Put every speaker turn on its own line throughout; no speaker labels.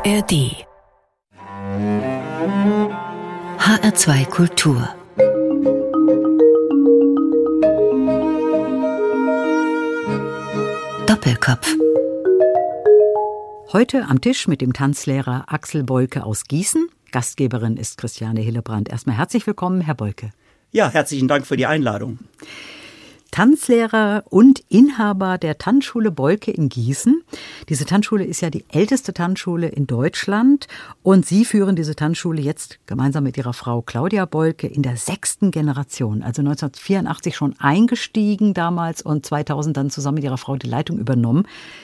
ARD HR2 Kultur Doppelkopf.
Heute am Tisch mit dem Tanzlehrer Axel Boyke aus Gießen. Gastgeberin ist Christiane Hillebrand. Erstmal herzlich willkommen, Herr Boyke.
Ja, herzlichen Dank für die Einladung.
Tanzlehrer und Inhaber der Tanzschule Boyke in Gießen. Diese Tanzschule ist ja die älteste Tanzschule in Deutschland und Sie führen diese Tanzschule jetzt gemeinsam mit Ihrer Frau Claudia Boyke in der 6. Generation, also 1984 schon eingestiegen damals und 2000 dann zusammen mit Ihrer Frau die Leitung übernommen.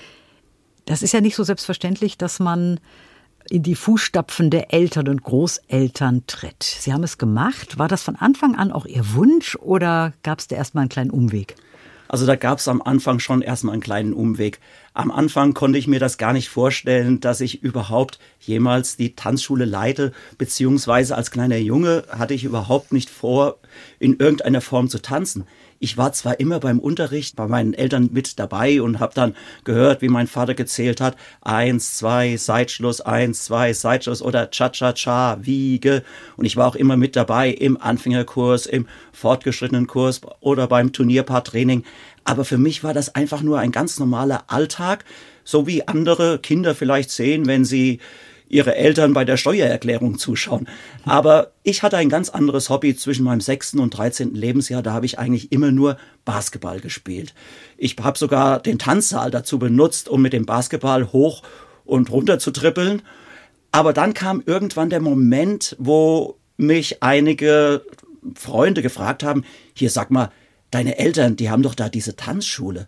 Das ist ja nicht so selbstverständlich, dass man in die Fußstapfen der Eltern und Großeltern tritt. Sie haben es gemacht. War das von Anfang an auch Ihr Wunsch oder gab es da erstmal einen kleinen Umweg?
Also da gab es am Anfang schon erstmal einen kleinen Umweg. Am Anfang konnte ich mir das gar nicht vorstellen, dass ich überhaupt jemals die Tanzschule leite, beziehungsweise als kleiner Junge hatte ich überhaupt nicht vor, in irgendeiner Form zu tanzen. Ich war zwar immer beim Unterricht bei meinen Eltern mit dabei und habe dann gehört, wie mein Vater gezählt hat. 1, 2, Seitschluss, 1, 2, Seitschluss oder Cha-Cha-Cha, Wiege. Und ich war auch immer mit dabei im Anfängerkurs, im fortgeschrittenen Kurs oder beim Turnierpaartraining. Aber für mich war das einfach nur ein ganz normaler Alltag, so wie andere Kinder vielleicht sehen, wenn sie ihre Eltern bei der Steuererklärung zuschauen. Aber ich hatte ein ganz anderes Hobby zwischen meinem 6. und 13. Lebensjahr. Da habe ich eigentlich immer nur Basketball gespielt. Ich habe sogar den Tanzsaal dazu benutzt, um mit dem Basketball hoch und runter zu trippeln. Aber dann kam irgendwann der Moment, wo mich einige Freunde gefragt haben, hier sag mal, deine Eltern, die haben doch da diese Tanzschule.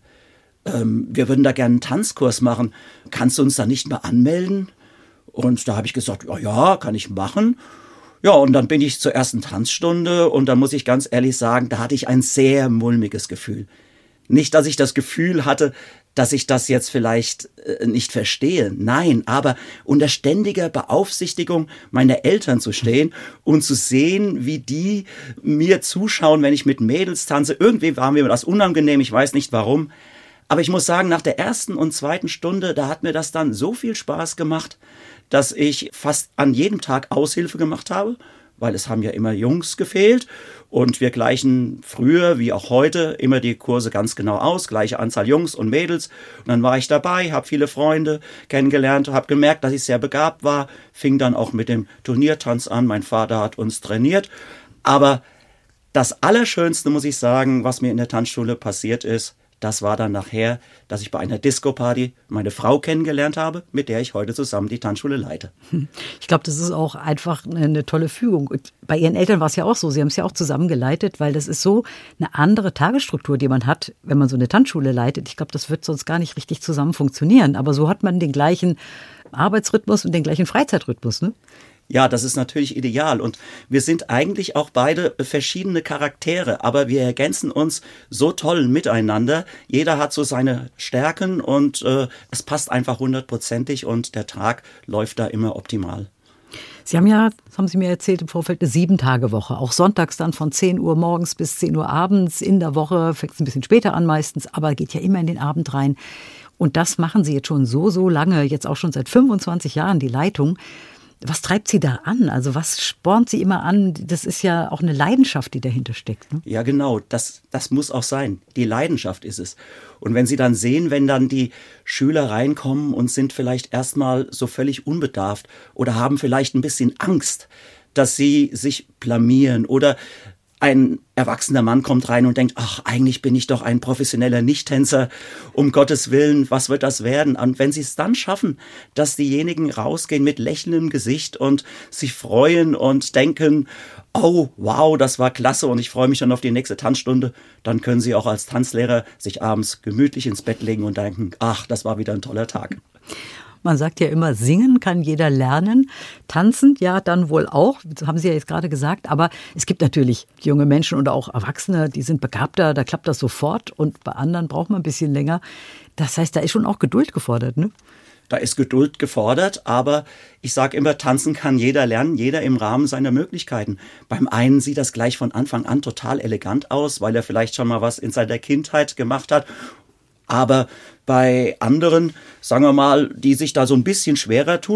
Wir würden da gerne einen Tanzkurs machen. Kannst du uns da nicht mal anmelden? Und da habe ich gesagt, ja, kann ich machen. Ja, und dann bin ich zur ersten Tanzstunde und da muss ich ganz ehrlich sagen, da hatte ich ein sehr mulmiges Gefühl. Nicht, dass ich das Gefühl hatte, dass ich das jetzt vielleicht nicht verstehe. Nein, aber unter ständiger Beaufsichtigung meiner Eltern zu stehen und zu sehen, wie die mir zuschauen, wenn ich mit Mädels tanze. Irgendwie war mir das unangenehm, ich weiß nicht warum. Aber ich muss sagen, nach der ersten und zweiten Stunde, da hat mir das dann so viel Spaß gemacht, dass ich fast an jedem Tag Aushilfe gemacht habe, weil es haben ja immer Jungs gefehlt und wir gleichen früher wie auch heute immer die Kurse ganz genau aus, gleiche Anzahl Jungs und Mädels. Und dann war ich dabei, habe viele Freunde kennengelernt, habe gemerkt, dass ich sehr begabt war, fing dann auch mit dem Turniertanz an. Mein Vater hat uns trainiert, aber das Allerschönste, muss ich sagen, was mir in der Tanzschule passiert ist, das war dann nachher, dass ich bei einer Disco-Party meine Frau kennengelernt habe, mit der ich heute zusammen die Tanzschule leite.
Ich glaube, das ist auch einfach eine tolle Fügung. Und bei Ihren Eltern war es ja auch so. Sie haben es ja auch zusammen geleitet, weil das ist so eine andere Tagesstruktur, die man hat, wenn man so eine Tanzschule leitet. Ich glaube, das wird sonst gar nicht richtig zusammen funktionieren. Aber so hat man den gleichen Arbeitsrhythmus und den gleichen Freizeitrhythmus, ne?
Ja, das ist natürlich ideal und wir sind eigentlich auch beide verschiedene Charaktere, aber wir ergänzen uns so toll miteinander. Jeder hat so seine Stärken und es passt einfach 100%ig und der Tag läuft da immer optimal.
Sie haben ja, das haben Sie mir erzählt, im Vorfeld eine 7-Tage-Woche. Auch sonntags dann von 10 Uhr morgens bis 10 Uhr abends in der Woche. Fängt es ein bisschen später an meistens, aber geht ja immer in den Abend rein. Und das machen Sie jetzt schon so lange, jetzt auch schon seit 25 Jahren die Leitung. Was treibt Sie da an? Also was spornt Sie immer an? Das ist ja auch eine Leidenschaft, die dahinter steckt, ne?
Ja, genau. Das muss auch sein. Die Leidenschaft ist es. Und wenn Sie dann sehen, wenn dann die Schüler reinkommen und sind vielleicht erstmal so völlig unbedarft oder haben vielleicht ein bisschen Angst, dass sie sich blamieren oder ein erwachsener Mann kommt rein und denkt, ach, eigentlich bin ich doch ein professioneller Nichttänzer. Um Gottes Willen, was wird das werden? Und wenn sie es dann schaffen, dass diejenigen rausgehen mit lächelndem Gesicht und sich freuen und denken, oh, wow, das war klasse und ich freue mich dann auf die nächste Tanzstunde, dann können sie auch als Tanzlehrer sich abends gemütlich ins Bett legen und denken, ach, das war wieder ein toller Tag.
Man sagt ja immer, singen kann jeder lernen, tanzen ja dann wohl auch, das haben Sie ja jetzt gerade gesagt, aber es gibt natürlich junge Menschen oder auch Erwachsene, die sind begabter, da klappt das sofort und bei anderen braucht man ein bisschen länger. Das heißt, da ist schon auch Geduld gefordert, ne?
Da ist Geduld gefordert, aber ich sage immer, tanzen kann jeder lernen, jeder im Rahmen seiner Möglichkeiten. Beim einen sieht das gleich von Anfang an total elegant aus, weil er vielleicht schon mal was in seiner Kindheit gemacht hat. Aber bei anderen, sagen wir mal, die sich da so ein bisschen schwerer tun,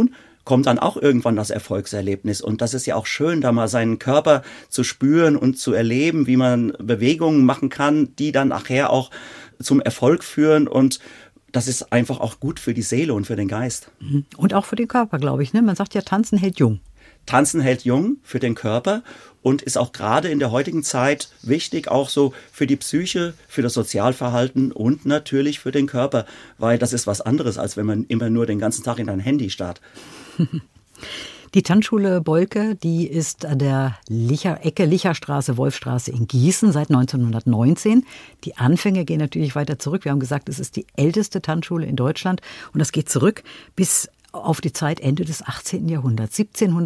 kommt dann auch irgendwann das Erfolgserlebnis. Und das ist ja auch schön, da mal seinen Körper zu spüren und zu erleben, wie man Bewegungen machen kann, die dann nachher auch zum Erfolg führen. Und das ist einfach auch gut für die Seele und für den Geist.
Und auch für den Körper, glaube ich. Ne? Man sagt ja, Tanzen hält jung.
Tanzen hält jung für den Körper und ist auch gerade in der heutigen Zeit wichtig, auch so für die Psyche, für das Sozialverhalten und natürlich für den Körper, weil das ist was anderes, als wenn man immer nur den ganzen Tag in ein Handy starrt.
Die Tanzschule Bollke, die ist an der Ecke Licherstraße, Wolfstraße in Gießen seit 1919. Die Anfänge gehen natürlich weiter zurück. Wir haben gesagt, es ist die älteste Tanzschule in Deutschland und das geht zurück bis auf die Zeit Ende des 18. Jahrhunderts.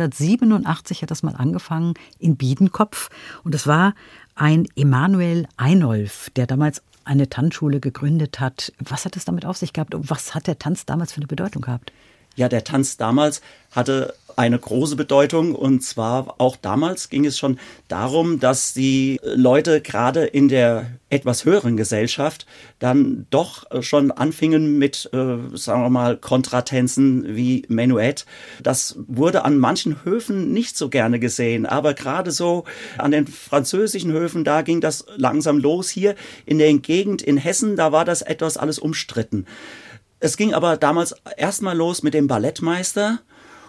1787 hat das mal angefangen in Biedenkopf. Und es war ein Emanuel Einolf, der damals eine Tanzschule gegründet hat. Was hat es damit auf sich gehabt und was hat der Tanz damals für eine Bedeutung gehabt?
Ja, der Tanz damals hatte eine große Bedeutung und zwar auch damals ging es schon darum, dass die Leute gerade in der etwas höheren Gesellschaft dann doch schon anfingen mit, sagen wir mal, Kontratänzen wie Menuett. Das wurde an manchen Höfen nicht so gerne gesehen, aber gerade so an den französischen Höfen, da ging das langsam los. Hier in der Gegend in Hessen, da war das etwas alles umstritten. Es ging aber damals erstmal los mit dem Ballettmeister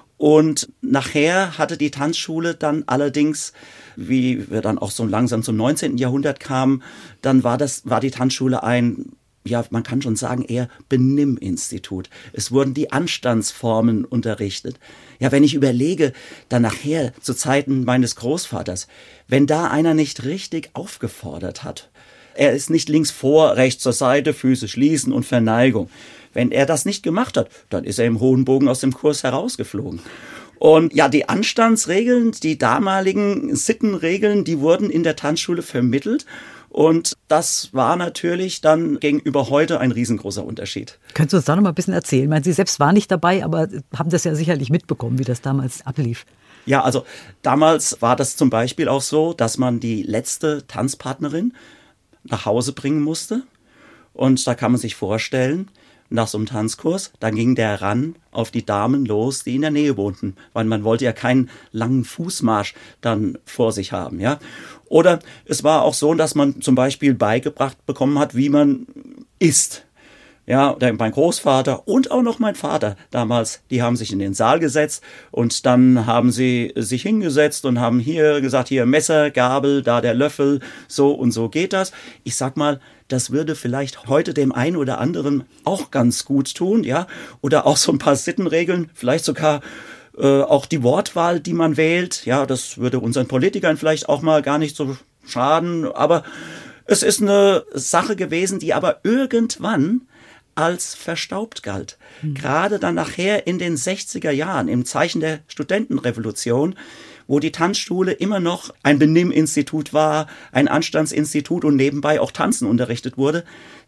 und nachher hatte die Tanzschule dann allerdings, wie wir dann auch so langsam zum 19. Jahrhundert kamen, dann war die Tanzschule ein, ja, man kann schon sagen, eher Benimminstitut. Es wurden die Anstandsformen unterrichtet. Ja, wenn ich überlege, dann nachher zu Zeiten meines Großvaters, wenn da einer nicht richtig aufgefordert hat, er ist nicht links vor, rechts zur Seite, Füße schließen und Verneigung. Wenn er das nicht gemacht hat, dann ist er im hohen Bogen aus dem Kurs herausgeflogen. Und ja, die Anstandsregeln, die damaligen Sittenregeln, die wurden in der Tanzschule vermittelt. Und das war natürlich dann gegenüber heute ein riesengroßer Unterschied.
Könntest du uns da noch mal ein bisschen erzählen? Ich meine, Sie selbst waren nicht dabei, aber haben das ja sicherlich mitbekommen, wie das damals ablief.
Ja, also damals war das zum Beispiel auch so, dass man die letzte Tanzpartnerin nach Hause bringen musste. Und da kann man sich vorstellen, nach so einem Tanzkurs, dann ging der ran auf die Damen los, die in der Nähe wohnten, weil man wollte ja keinen langen Fußmarsch dann vor sich haben, ja. Oder es war auch so, dass man zum Beispiel beigebracht bekommen hat, wie man isst. Ja, mein Großvater und auch noch mein Vater damals, die haben sich in den Saal gesetzt und dann haben sie sich hingesetzt und haben hier gesagt, hier Messer, Gabel, da der Löffel, so und so geht das. Ich sag mal, das würde vielleicht heute dem einen oder anderen auch ganz gut tun, ja, oder auch so ein paar Sittenregeln, vielleicht sogar auch die Wortwahl, die man wählt, ja, das würde unseren Politikern vielleicht auch mal gar nicht so schaden, aber es ist eine Sache gewesen, die aber irgendwann als verstaubt galt. Gerade dann nachher in den 60er Jahren, im Zeichen der Studentenrevolution, wo die Tanzschule immer noch ein Benimminstitut war, ein Anstandsinstitut und nebenbei auch Tanzen unterrichtet wurde,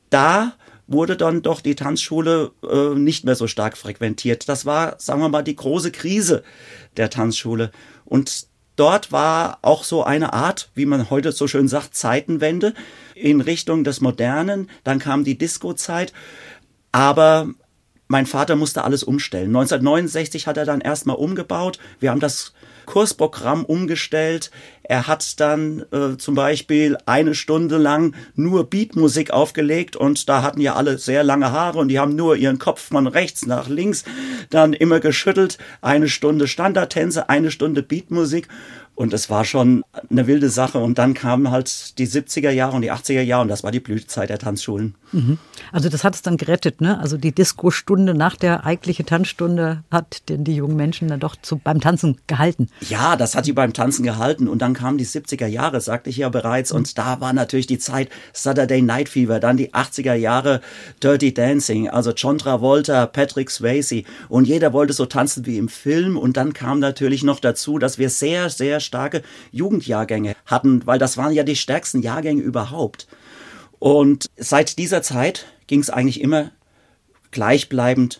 da wurde dann doch die Tanzschule nicht mehr so stark frequentiert. Das war, sagen wir mal, die große Krise der Tanzschule. Und dort war auch so eine Art, wie man heute so schön sagt, Zeitenwende in Richtung des Modernen. Dann kam die Disco-Zeit. Aber mein Vater musste alles umstellen. 1969 hat er dann erstmal umgebaut. Wir haben das Kursprogramm umgestellt. Er hat dann zum Beispiel 1 Stunde lang nur Beatmusik aufgelegt und da hatten ja alle sehr lange Haare und die haben nur ihren Kopf von rechts nach links dann immer geschüttelt. 1 Stunde Standardtänze, 1 Stunde Beatmusik. Und es war schon eine wilde Sache. Und dann kamen halt die 70er Jahre und die 80er Jahre und das war die Blütezeit der Tanzschulen.
Also das hat es dann gerettet, ne? Also die Disco-Stunde nach der eigentlichen Tanzstunde hat denn die jungen Menschen dann doch beim Tanzen gehalten.
Ja, das hat die beim Tanzen gehalten. Und dann kamen die 70er Jahre, sagte ich ja bereits. Und da war natürlich die Zeit Saturday Night Fever, dann die 80er Jahre Dirty Dancing, also John Travolta, Patrick Swayze. Und jeder wollte so tanzen wie im Film. Und dann kam natürlich noch dazu, dass wir sehr, sehr starke Jugendjahrgänge hatten, weil das waren ja die stärksten Jahrgänge überhaupt. Und seit dieser Zeit ging es eigentlich immer gleichbleibend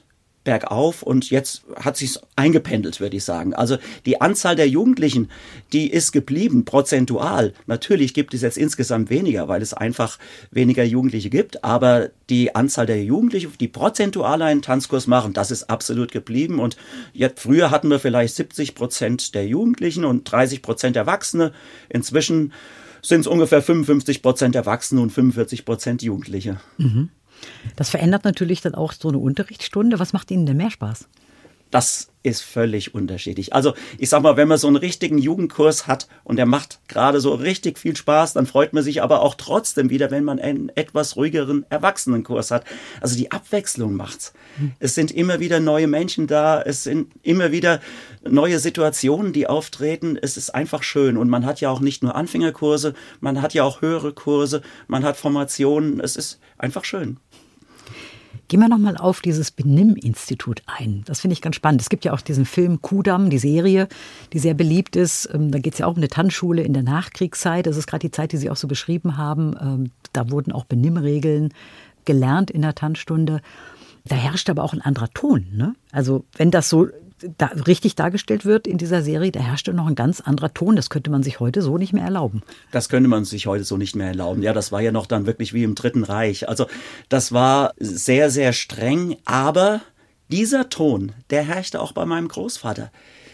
bergauf und jetzt hat sich's eingependelt, würde ich sagen. Also die Anzahl der Jugendlichen, die ist geblieben, prozentual. Natürlich gibt es jetzt insgesamt weniger, weil es einfach weniger Jugendliche gibt, aber die Anzahl der Jugendlichen, die prozentual einen Tanzkurs machen, das ist absolut geblieben. Und jetzt, früher hatten wir vielleicht 70% der Jugendlichen und 30% Erwachsene. Inzwischen sind es ungefähr 55% Erwachsene und 45% Jugendliche.
Mhm. Das verändert natürlich dann auch so eine Unterrichtsstunde. Was macht Ihnen denn mehr Spaß?
Das ist völlig unterschiedlich. Also ich sag mal, wenn man so einen richtigen Jugendkurs hat und der macht gerade so richtig viel Spaß, dann freut man sich aber auch trotzdem wieder, wenn man einen etwas ruhigeren Erwachsenenkurs hat. Also die Abwechslung macht's. Es sind immer wieder neue Menschen da, es sind immer wieder neue Situationen, die auftreten. Es ist einfach schön und man hat ja auch nicht nur Anfängerkurse, man hat ja auch höhere Kurse, man hat Formationen. Es ist einfach schön.
Gehen wir nochmal auf dieses Benimm-Institut ein. Das finde ich ganz spannend. Es gibt ja auch diesen Film Kudamm, die Serie, die sehr beliebt ist. Da geht es ja auch um eine Tanzschule in der Nachkriegszeit. Das ist gerade die Zeit, die Sie auch so beschrieben haben. Da wurden auch Benimmregeln gelernt in der Tanzstunde. Da herrscht aber auch ein anderer Ton, ne? Also wenn das so richtig dargestellt wird in dieser Serie, da herrschte noch ein ganz anderer Ton. Das könnte man sich heute so nicht mehr erlauben.
Das könnte man sich heute so nicht mehr erlauben. Ja, das war ja noch dann wirklich wie im Dritten Reich. Also das war sehr, sehr streng. Aber dieser Ton, der herrschte auch bei meinem Großvater.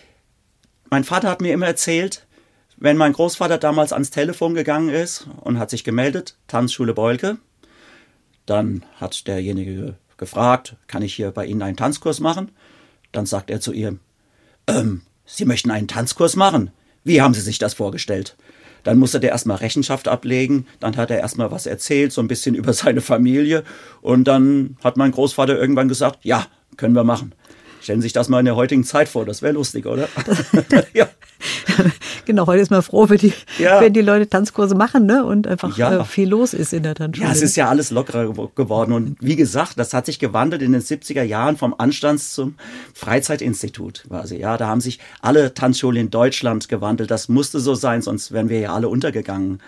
Mein Vater hat mir immer erzählt, wenn mein Großvater damals ans Telefon gegangen ist und hat sich gemeldet, Tanzschule Boelke, dann hat derjenige gefragt, kann ich hier bei Ihnen einen Tanzkurs machen? Dann sagt er zu ihr, Sie möchten einen Tanzkurs machen? Wie haben Sie sich das vorgestellt? Dann musste der erstmal Rechenschaft ablegen, dann hat er erstmal was erzählt, so ein bisschen über seine Familie und dann hat mein Großvater irgendwann gesagt, ja, können wir machen. Stellen Sie sich das mal in der heutigen Zeit vor, das wäre lustig, oder?
Ja. Genau, heute ist man froh, wenn die Leute Tanzkurse machen, ne? Und einfach viel los ist in der Tanzschule.
Ja, es ist ja alles lockerer geworden. Und wie gesagt, das hat sich gewandelt in den 70er Jahren vom Anstands- zum Freizeitinstitut quasi. Ja, da haben sich alle Tanzschulen in Deutschland gewandelt. Das musste so sein, sonst wären wir ja alle untergegangen.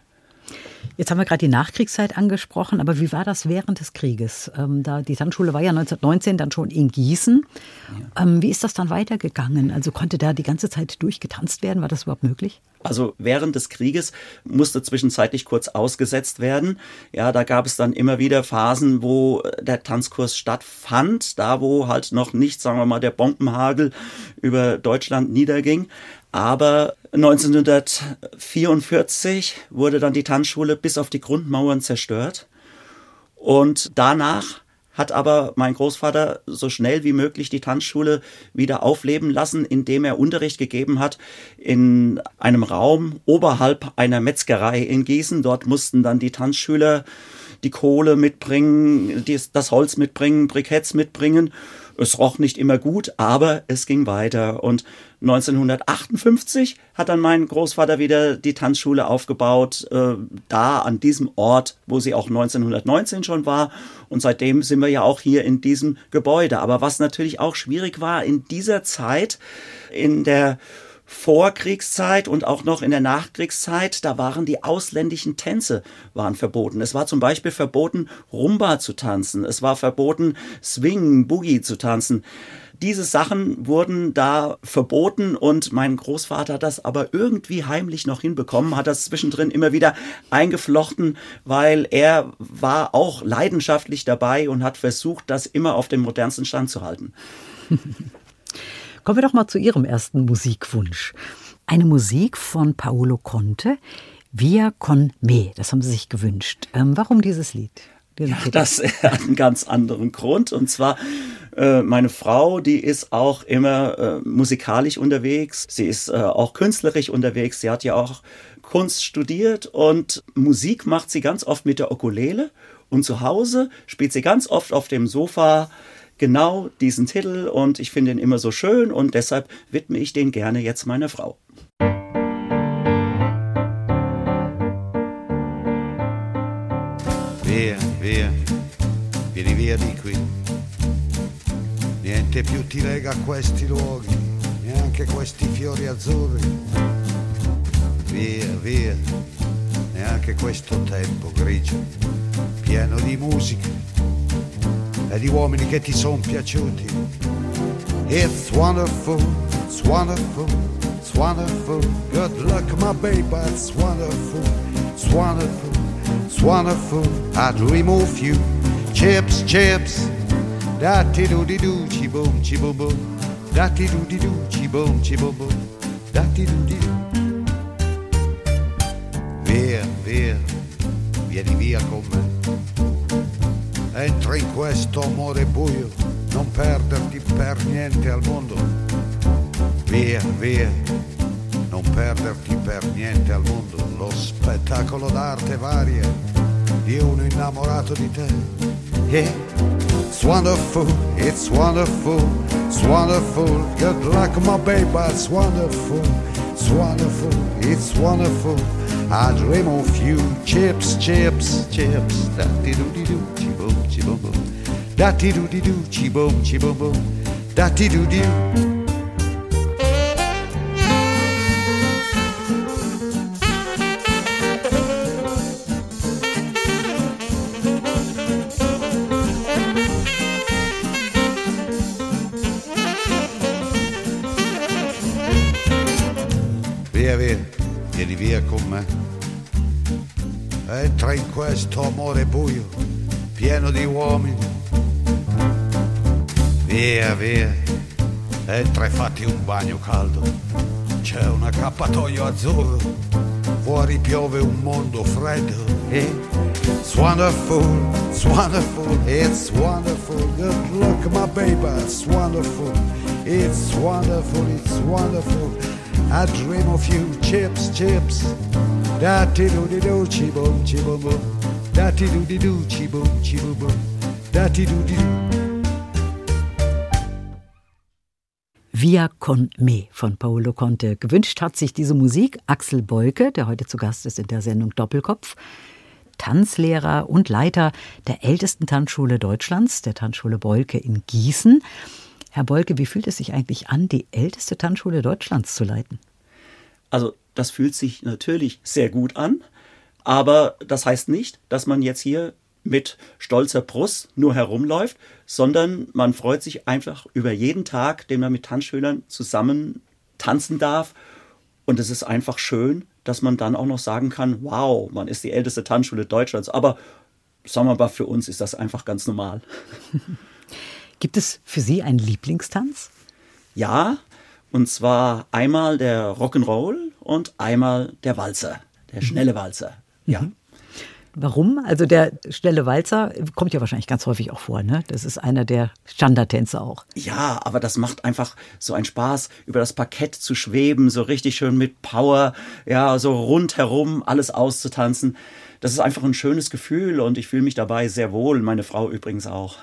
Jetzt haben wir gerade die Nachkriegszeit angesprochen, aber wie war das während des Krieges? Die Tanzschule war ja 1919 dann schon in Gießen. Ja. Wie ist das dann weitergegangen? Also konnte da die ganze Zeit durchgetanzt werden? War das überhaupt möglich?
Also während des Krieges musste zwischenzeitlich kurz ausgesetzt werden. Ja, da gab es dann immer wieder Phasen, wo der Tanzkurs stattfand, da wo halt noch nicht, sagen wir mal, der Bombenhagel über Deutschland niederging. Aber 1944 wurde dann die Tanzschule bis auf die Grundmauern zerstört. Und danach hat aber mein Großvater so schnell wie möglich die Tanzschule wieder aufleben lassen, indem er Unterricht gegeben hat in einem Raum oberhalb einer Metzgerei in Gießen. Dort mussten dann die Tanzschüler die Kohle mitbringen, das Holz mitbringen, Briketts mitbringen. Es roch nicht immer gut, aber es ging weiter. Und 1958 hat dann mein Großvater wieder die Tanzschule aufgebaut, da an diesem Ort, wo sie auch 1919 schon war. Und seitdem sind wir ja auch hier in diesem Gebäude. Aber was natürlich auch schwierig war in dieser Zeit, in der Vorkriegszeit und auch noch in der Nachkriegszeit, da waren die ausländischen Tänze verboten. Es war zum Beispiel verboten, Rumba zu tanzen. Es war verboten, Swing, Boogie zu tanzen. Diese Sachen wurden da verboten und mein Großvater hat das aber irgendwie heimlich noch hinbekommen, hat das zwischendrin immer wieder eingeflochten, weil er war auch leidenschaftlich dabei und hat versucht, das immer auf dem modernsten Stand zu halten.
Kommen wir doch mal zu Ihrem ersten Musikwunsch. Eine Musik von Paolo Conte, Via con me, das haben Sie sich gewünscht. Warum dieses Lied?
Ja, das hat einen ganz anderen Grund. Und zwar, meine Frau, die ist auch immer musikalisch unterwegs. Sie ist auch künstlerisch unterwegs. Sie hat ja auch Kunst studiert und Musik macht sie ganz oft mit der Ukulele. Und zu Hause spielt sie ganz oft auf dem Sofa genau diesen Titel und ich finde ihn immer so schön und deshalb widme ich den gerne jetzt meiner Frau.
Via, via, vieni via di qui. Niente più ti lega a questi luoghi, neanche questi fiori azzurri. Via, via, neanche questo tempo grigio, pieno di musica. e di uomini che ti sono piaciuti. It's wonderful, it's wonderful, it's wonderful. Good luck, my baby, it's wonderful, it's wonderful, it's wonderful. I dream of you. Chips, chips, da-ti-do-di-do, chi-boom, chi-boom-boom. Da-ti-do-di-do, chi-boom, chi-boom-boom. Da-ti-do-di-do. Via, via, vieni via con me. Entra in questo amore buio, non perderti per niente al mondo. Via, via, non perderti per niente al mondo. Lo spettacolo d'arte varia di uno innamorato di te. Yeah. It's wonderful, it's wonderful, it's wonderful. Good luck, my baby, it's wonderful, it's wonderful, it's wonderful. I dream of you. Chips, chips, chips. Da-ti-do-di-do, chi-boom, chi-boom-boom. Da-ti-do-di-do, chi-boom, chi-boom-boom. Da-ti-do-di-do. Via, via, vieni via con me. Entra in questo amore buio, pieno di uomini. Via, via, entra e fatti un bagno caldo. C'è un accappatoio azzurro, fuori piove un mondo freddo. It's wonderful, it's wonderful, it's wonderful. Good luck, my baby, it's wonderful. It's wonderful, it's wonderful. I dream of you. Chips, chips. Da-ti-do-di-do, chi-boom, chi-boom-boom. Da-ti-do-di-do, chi-boom, chi-boom-boom. Da-ti-do-di-do.
Via con me von Paolo Conte. Gewünscht hat sich diese Musik Axel Boyke, der heute zu Gast ist in der Sendung Doppelkopf. Tanzlehrer und Leiter der ältesten Tanzschule Deutschlands, der Tanzschule Boyke in Gießen. Herr Boyke, wie fühlt es sich eigentlich an, die älteste Tanzschule Deutschlands zu leiten?
Also das fühlt sich natürlich sehr gut an, aber das heißt nicht, dass man jetzt hier mit stolzer Brust nur herumläuft, sondern man freut sich einfach über jeden Tag, den man mit Tanzschülern zusammen tanzen darf. Und es ist einfach schön, dass man dann auch noch sagen kann, wow, man ist die älteste Tanzschule Deutschlands. Aber sagen wir mal, für uns ist das einfach ganz normal.
Gibt es für Sie einen Lieblingstanz?
Ja, und zwar einmal der Rock'n'Roll und einmal der Walzer, der schnelle Walzer. Ja.
Warum? Also der schnelle Walzer kommt ja wahrscheinlich ganz häufig auch vor, ne? Das ist einer der Standardtänze auch.
Ja, aber das macht einfach so einen Spaß, über das Parkett zu schweben, so richtig schön mit Power, ja, so rundherum alles auszutanzen. Das ist einfach ein schönes Gefühl und ich fühle mich dabei sehr wohl, meine Frau übrigens auch.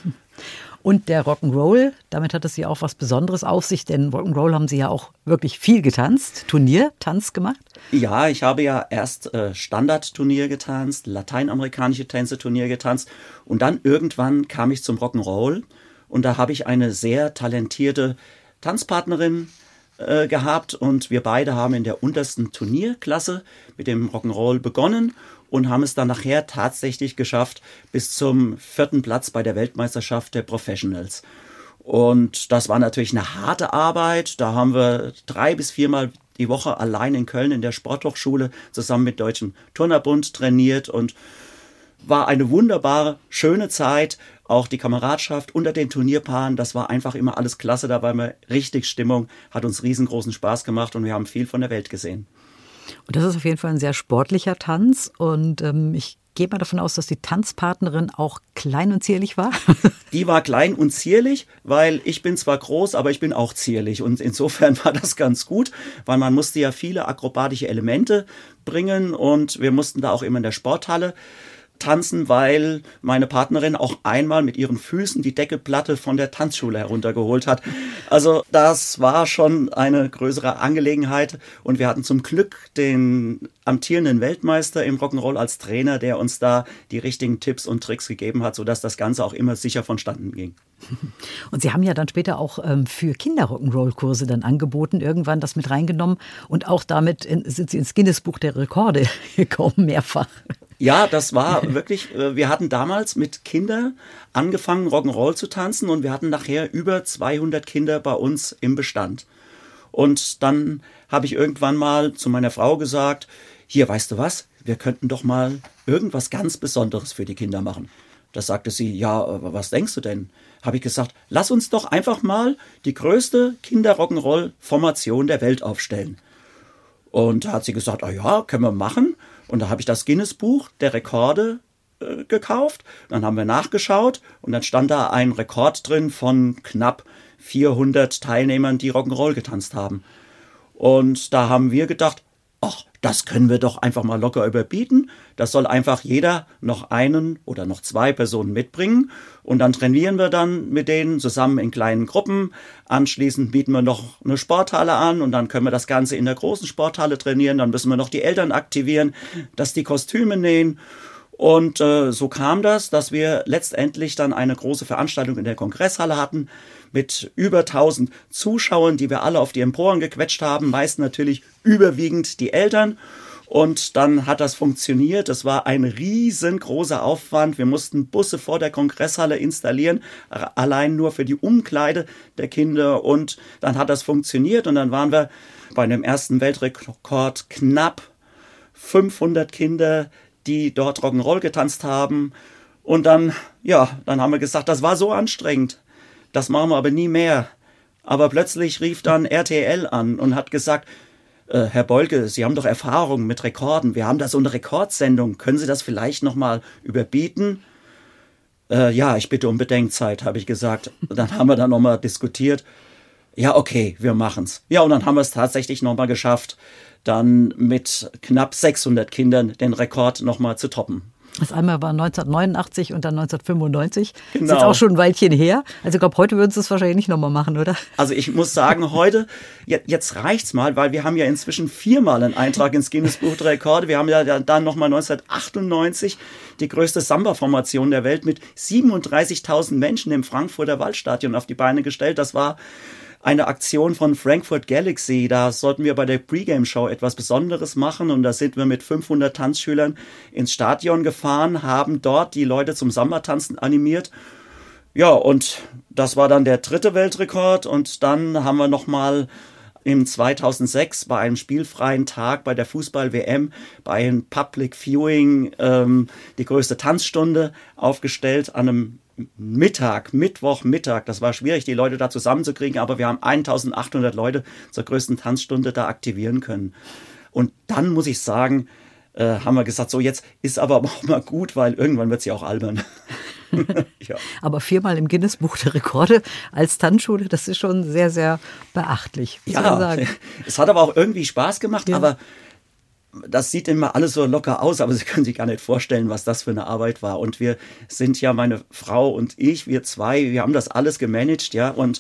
Und der Rock'n'Roll, damit hat es ja auch was Besonderes auf sich, denn Rock'n'Roll haben Sie ja auch wirklich viel getanzt, Turniertanz gemacht.
Ja, ich habe ja erst Standardturnier getanzt, lateinamerikanische Tänze Turnier getanzt und dann irgendwann kam ich zum Rock'n'Roll und da habe ich eine sehr talentierte Tanzpartnerin gehabt und wir beide haben in der untersten Turnierklasse mit dem Rock'n'Roll begonnen und haben es dann nachher tatsächlich geschafft bis zum 4. Platz bei der Weltmeisterschaft der Professionals. Und das war natürlich eine harte Arbeit. Da haben wir 3 bis 4 Mal die Woche allein in Köln in der Sporthochschule zusammen mit Deutschem Turnerbund trainiert und war eine wunderbare, schöne Zeit. Auch die Kameradschaft unter den Turnierpaaren, das war einfach immer alles klasse. Da war immer richtig Stimmung, hat uns riesengroßen Spaß gemacht und wir haben viel von der Welt gesehen.
Und das ist auf jeden Fall ein sehr sportlicher Tanz und ich gehe mal davon aus, dass die Tanzpartnerin auch klein und zierlich war.
Die war klein und zierlich, weil ich bin zwar groß, aber ich bin auch zierlich und insofern war das ganz gut, weil man musste ja viele akrobatische Elemente bringen und wir mussten da auch immer in der Sporthalle tanzen, weil meine Partnerin auch einmal mit ihren Füßen die Deckelplatte von der Tanzschule heruntergeholt hat. Also das war schon eine größere Angelegenheit und wir hatten zum Glück den amtierenden Weltmeister im Rock'n'Roll als Trainer, der uns da die richtigen Tipps und Tricks gegeben hat, sodass das Ganze auch immer sicher vonstatten ging.
Und Sie haben ja dann später auch für Kinder Rock'n'Roll-Kurse dann angeboten, irgendwann das mit reingenommen und auch damit sind Sie ins Guinness-Buch der Rekorde gekommen, mehrfach.
Ja, das war wirklich, wir hatten damals mit Kindern angefangen, Rock'n'Roll zu tanzen und wir hatten nachher über 200 Kinder bei uns im Bestand. Und dann habe ich irgendwann mal zu meiner Frau gesagt, hier, weißt du was, wir könnten doch mal irgendwas ganz Besonderes für die Kinder machen. Da sagte sie, ja, was denkst du denn? Habe ich gesagt, lass uns doch einfach mal die größte Kinder-Rock'n'Roll-Formation der Welt aufstellen. Und da hat sie gesagt, ja, können wir machen. Und da habe ich das Guinness-Buch der Rekorde gekauft. Dann haben wir nachgeschaut und dann stand da ein Rekord drin von knapp 400 Teilnehmern, die Rock'n'Roll getanzt haben. Und da haben wir gedacht, ach, das können wir doch einfach mal locker überbieten. Das soll einfach jeder noch einen oder noch 2 Personen mitbringen. Und dann trainieren wir dann mit denen zusammen in kleinen Gruppen. Anschließend bieten wir noch eine Sporthalle an und dann können wir das Ganze in der großen Sporthalle trainieren. Dann müssen wir noch die Eltern aktivieren, dass die Kostüme nähen. Und so kam das, dass wir letztendlich dann eine große Veranstaltung in der Kongresshalle hatten mit über 1000 Zuschauern, die wir alle auf die Emporen gequetscht haben, meist natürlich überwiegend die Eltern. Und dann hat das funktioniert. Es war ein riesengroßer Aufwand. Wir mussten Busse vor der Kongresshalle installieren, allein nur für die Umkleide der Kinder. Und dann hat das funktioniert. Und dann waren wir bei einem ersten Weltrekord knapp 500 Kinder, die dort Rock'n'Roll getanzt haben. Und dann haben wir gesagt, das war so anstrengend. Das machen wir aber nie mehr. Aber plötzlich rief dann RTL an und hat gesagt, Herr Bollke, Sie haben doch Erfahrung mit Rekorden. Wir haben da so eine Rekordsendung. Können Sie das vielleicht nochmal überbieten? Ja, ich bitte um Bedenkzeit, habe ich gesagt. Dann haben wir dann nochmal diskutiert. Ja, okay, wir machen's. Ja, und dann haben wir es tatsächlich nochmal geschafft, dann mit knapp 600 Kindern den Rekord nochmal zu toppen.
Das einmal war 1989 und dann 1995.
Genau.
Das ist jetzt auch schon ein Weilchen her. Also ich glaube, heute würden Sie es wahrscheinlich nicht nochmal machen, oder?
Also ich muss sagen, heute, jetzt reicht's mal, weil wir haben ja inzwischen 4-mal einen Eintrag ins Guinness-Buch der Rekorde. Wir haben ja dann nochmal 1998 die größte Samba-Formation der Welt mit 37.000 Menschen im Frankfurter Waldstadion auf die Beine gestellt. Das war eine Aktion von Frankfurt Galaxy. Da sollten wir bei der Pre-Game-Show etwas Besonderes machen und da sind wir mit 500 Tanzschülern ins Stadion gefahren, haben dort die Leute zum Samba-Tanzen animiert. Ja, und das war dann der 3. Weltrekord und dann haben wir nochmal im 2006 bei einem spielfreien Tag bei der Fußball-WM bei einem Public Viewing die größte Tanzstunde aufgestellt an einem Mittwochmittag. Das war schwierig, die Leute da zusammenzukriegen, aber wir haben 1800 Leute zur größten Tanzstunde da aktivieren können. Und dann muss ich sagen, haben wir gesagt, so jetzt ist aber auch mal gut, weil irgendwann wird es ja auch albern. Ja.
Aber 4-mal im Guinness-Buch der Rekorde als Tanzschule, das ist schon sehr, sehr beachtlich.
Ja, es hat aber auch irgendwie Spaß gemacht,
ja.
Aber das sieht immer alles so locker aus, aber Sie können sich gar nicht vorstellen, was das für eine Arbeit war. Und wir sind ja, meine Frau und ich, wir 2, wir haben das alles gemanagt, ja. Und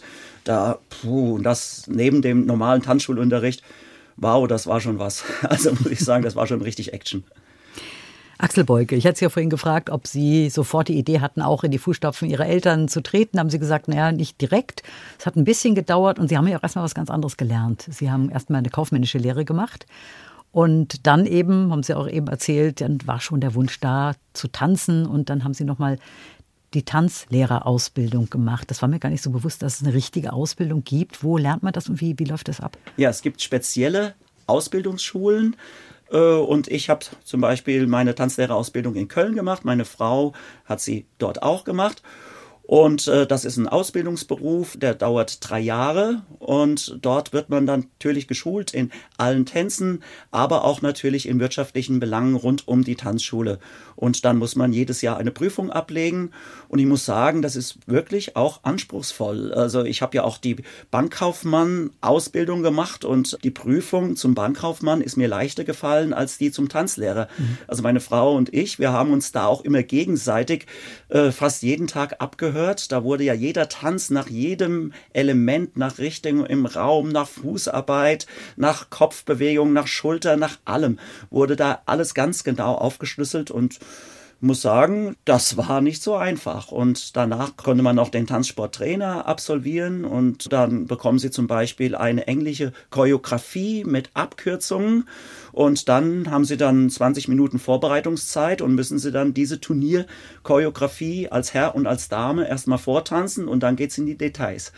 das neben dem normalen Tanzschulunterricht, wow, das war schon was. Also muss ich sagen, das war schon richtig Action.
Axel Bollke, ich hatte Sie ja vorhin gefragt, ob Sie sofort die Idee hatten, auch in die Fußstapfen Ihrer Eltern zu treten. Haben Sie gesagt, naja, nicht direkt. Es hat ein bisschen gedauert und Sie haben ja auch erstmal was ganz anderes gelernt. Sie haben erstmal eine kaufmännische Lehre gemacht. Und dann eben, haben Sie auch eben erzählt, dann war schon der Wunsch da zu tanzen und dann haben Sie nochmal die Tanzlehrerausbildung gemacht. Das war mir gar nicht so bewusst, dass es eine richtige Ausbildung gibt. Wo lernt man das und wie läuft das ab?
Ja, es gibt spezielle Ausbildungsschulen und ich habe zum Beispiel meine Tanzlehrerausbildung in Köln gemacht. Meine Frau hat sie dort auch gemacht. Und das ist ein Ausbildungsberuf, der dauert 3 Jahre und dort wird man dann natürlich geschult in allen Tänzen, aber auch natürlich in wirtschaftlichen Belangen rund um die Tanzschule. Und dann muss man jedes Jahr eine Prüfung ablegen und ich muss sagen, das ist wirklich auch anspruchsvoll. Also ich habe ja auch die Bankkaufmann-Ausbildung gemacht und die Prüfung zum Bankkaufmann ist mir leichter gefallen als die zum Tanzlehrer. Also meine Frau und ich, wir haben uns da auch immer gegenseitig fast jeden Tag abgehört. Da wurde ja jeder Tanz nach jedem Element, nach Richtung im Raum, nach Fußarbeit, nach Kopfbewegung, nach Schulter, nach allem, wurde da alles ganz genau aufgeschlüsselt und muss sagen, das war nicht so einfach. Und danach konnte man auch den Tanzsporttrainer absolvieren und dann bekommen sie zum Beispiel eine englische Choreografie mit Abkürzungen und dann haben sie dann 20 Minuten Vorbereitungszeit und müssen sie dann diese Turnierchoreografie als Herr und als Dame erstmal vortanzen und dann geht's in die Details.